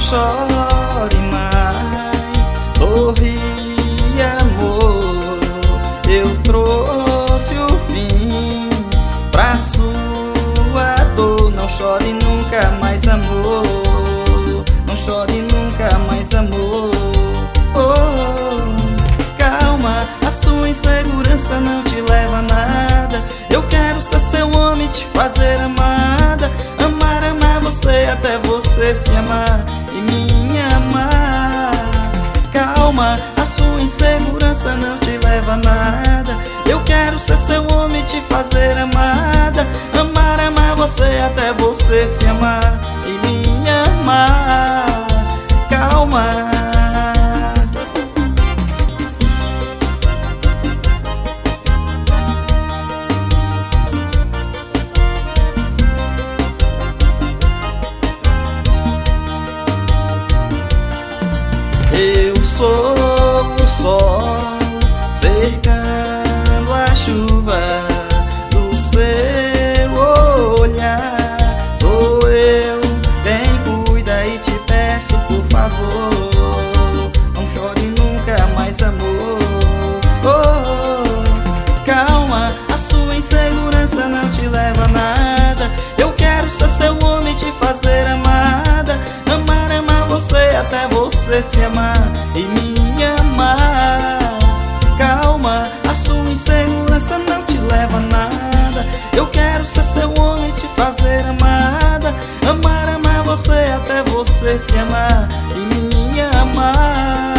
chore mais, sorri, amor. Eu trouxe o fim pra sua dor. Não chore nunca mais, amor. Não chore nunca mais, amor. Oh, calma, a sua insegurança não te leva a nada. Eu quero ser seu homem, te fazer amada. Amar, amar você até você se amar e me amar. Calma, a sua insegurança não te leva a nada. Eu quero ser seu homem, te fazer amada. Amar, amar você até você se amar e me amar. Calma. Eu sou o sol cercando a chuva do seu olhar. Sou eu quem cuida e te peço, por favor, não chore nunca mais, amor. Oh, calma, a sua insegurança não te leva a nada. Eu quero ser seu homem, te fazer amada. Amar, amar você até você se amar e me amar. Calma, a sua insegurança não te leva a nada. Eu quero ser seu homem, te fazer amada. Amar, amar você até você se amar e me amar.